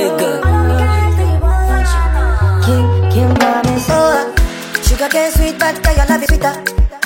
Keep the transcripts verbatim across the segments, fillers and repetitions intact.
nigga. Kim, Kim Promise. Oh, sugar cane sweet, but girl, your love is sweeter.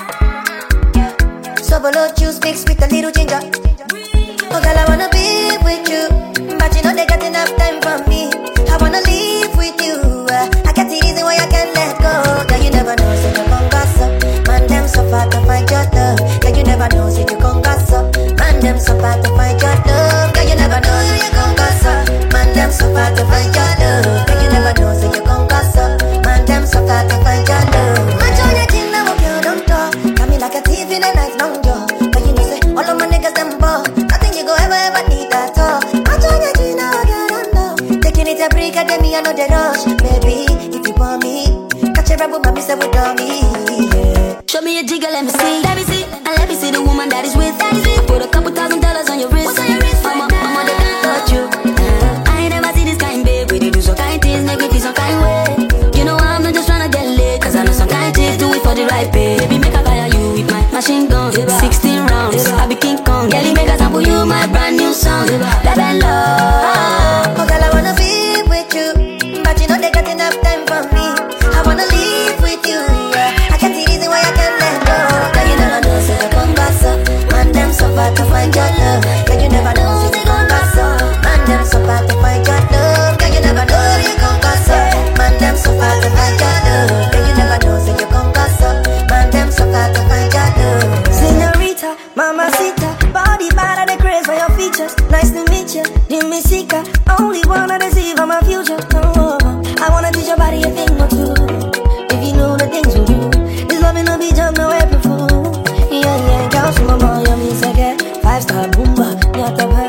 Sobolo juice mixed with a little ginger. Oh, girl, I wanna be with you, but you know they got enough time for me. I wanna live with you. I got the reason why I can't let go. Girl, you never know, say you gon' gossip. Man, them so far to find your love. Girl, you never know, say you gon' gossip. Man, them so far to find your love. Girl, you never know, say you gon' gossip. Man, them so far to find your love. Girl, you never know, say you gon' gossip. Man, them so far to find your love. Man, show your chin, now up you don't talk. Got me like a thief in a night long jaw. But you know, say all of my niggas them ball. Nothing you go ever ever need at all. Man, show your chin, now I get on low. Taking it a break, I get me, I know the rush. Baby, if you want me, catch a rebel, mommy say with me. Yeah. Show me a jigger, let me see. Let me see. And let me see the woman that is with. That is it. Put a couple thousand dollars on your wrist. What's on your wrist? Mama, mama, they can't touch you. Uh, I ain't never seen this kind, babe. We they do some kind things, make me feel some kind way. You know I'm not just tryna get laid, cause I know some kind things do it for the right pay. Baby, make a fire you with my machine gun. sixteen rounds, I be King Kong. Girlie, make a sample you my brand new song. Baby, love. Oh, girl, I wanna be with you, but you know they got enough time for me. I wanna live with you. Yeah. I can't see reason why I can't let go. Girl, you never know, say you gon' gossip. Man, them so far to find your love. Girl, you never know, say you gon' gossip. Man, them so far to find your love. Girl, you never know, say you gon' gossip. Man, them so far to find your love. Girl, you never know, say you gon' gossip. Man, them so far to find your love. Señorita, mamacita, body bad and the craze for your features. Nice to meet you, Dime Sika. Only wanna deceive on my future. Oh, I wanna teach your body a thing or two. If you know the things we do, this loving no be jump, no April fool. Yeah, yeah, girls from my mom, you mean say get five star boomba, yeah,